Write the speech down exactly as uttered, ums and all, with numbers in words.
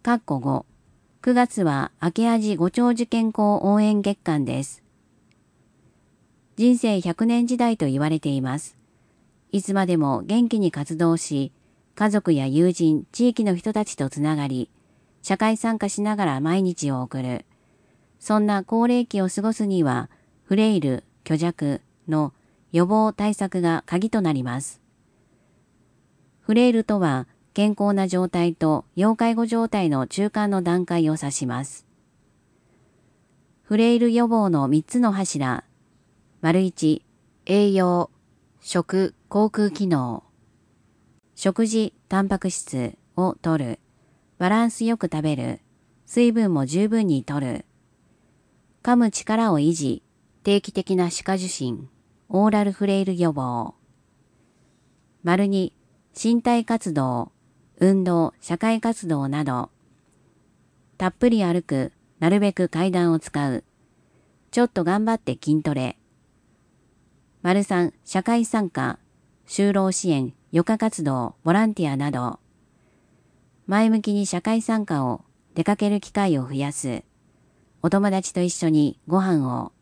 かっこご、くがつは明け味ご長寿健康応援月間です。人生ひゃくねん時代と言われています。いつまでも元気に活動し、家族や友人、地域の人たちとつながり、社会参加しながら毎日を送る。そんな高齢期を過ごすには、フレイル、虚弱の予防対策が鍵となります。フレイルとは、健康な状態と要介護状態の中間の段階を指します。フレイル予防のみっつの柱。いち、栄養、食、口腔機能。食事、タンパク質を摂る。バランスよく食べる。水分も十分に摂る。噛む力を維持。定期的な歯科受診。オーラルフレイル予防。に、身体活動、運動、社会活動など。たっぷり歩く。なるべく階段を使う。ちょっと頑張って筋トレ。さん、社会参加、就労支援、余暇活動、ボランティアなど。前向きに社会参加を、出かける機会を増やす。お友達と一緒にご飯を。